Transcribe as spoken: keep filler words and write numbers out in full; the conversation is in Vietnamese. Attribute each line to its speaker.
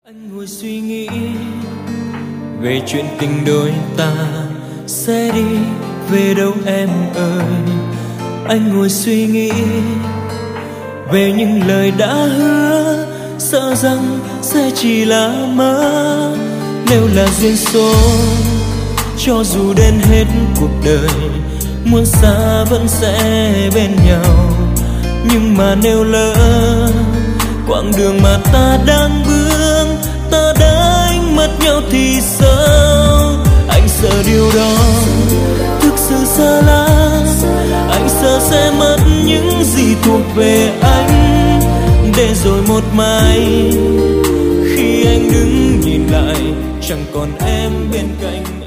Speaker 1: Anh ngồi suy nghĩ về chuyện tình đôi ta sẽ đi về đâu em ơi. Anh ngồi suy nghĩ về những lời đã hứa, sợ rằng sẽ chỉ là mơ. Nếu là duyên số, cho dù đến hết cuộc đời, muôn xa vẫn sẽ bên nhau. Nhưng mà nếu lỡ quãng đường mà ta đang bước, ta đánh mất nhau thì sao? Anh sợ điều đó thực sự xa lắm. Anh sợ sẽ mất những gì thuộc về anh, để rồi một mai khi anh đứng nhìn lại chẳng còn em bên cạnh.